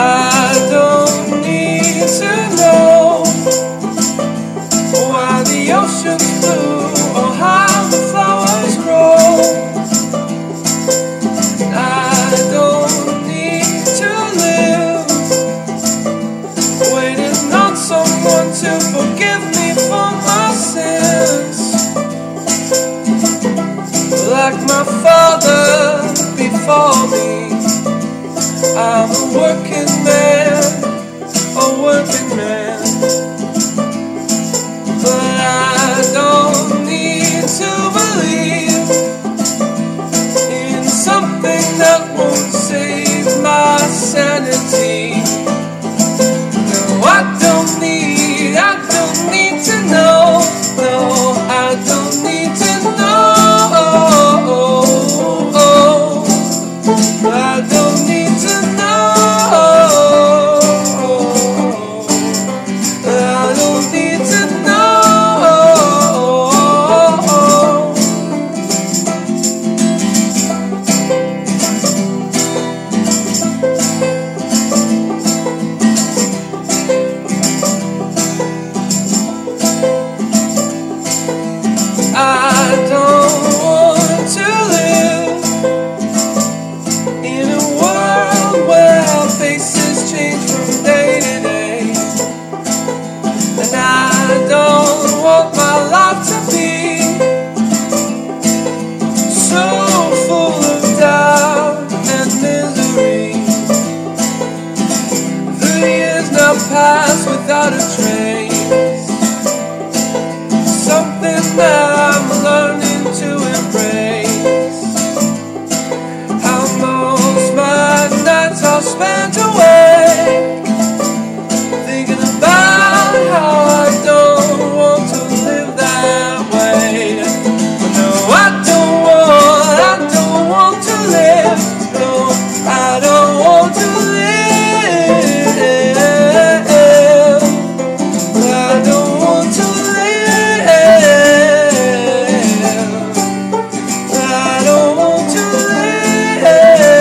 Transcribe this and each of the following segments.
I don't need to know why the ocean's blue or how the flowers grow. I don't need to live waiting on someone to forgive me for my sins, like my father before me. I'm a working man, but I don't need to believe in something that won't save my sanity. No, I don't need to know. No, I don't need to know. I don't need to know. I don't need to know. I don't want to live in a world where our faces change from day to day, and I don't want my life to be so full of doubt and misery. The years now pass without a trace, something that I'm learning to embrace. How most my nights are spent awake, thinking about how I don't want to live that way. No, I don't want to live. No, I don't want to live. I don't want to live. I don't want to live.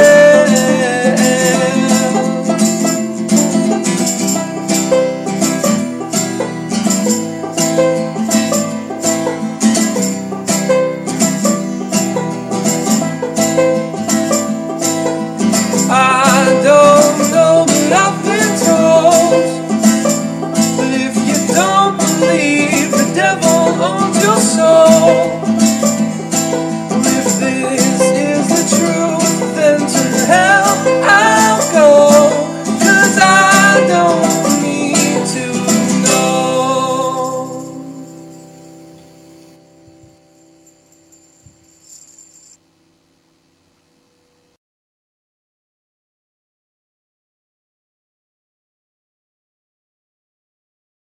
I don't know, but I've been told, but if you don't believe, the devil owns your soul.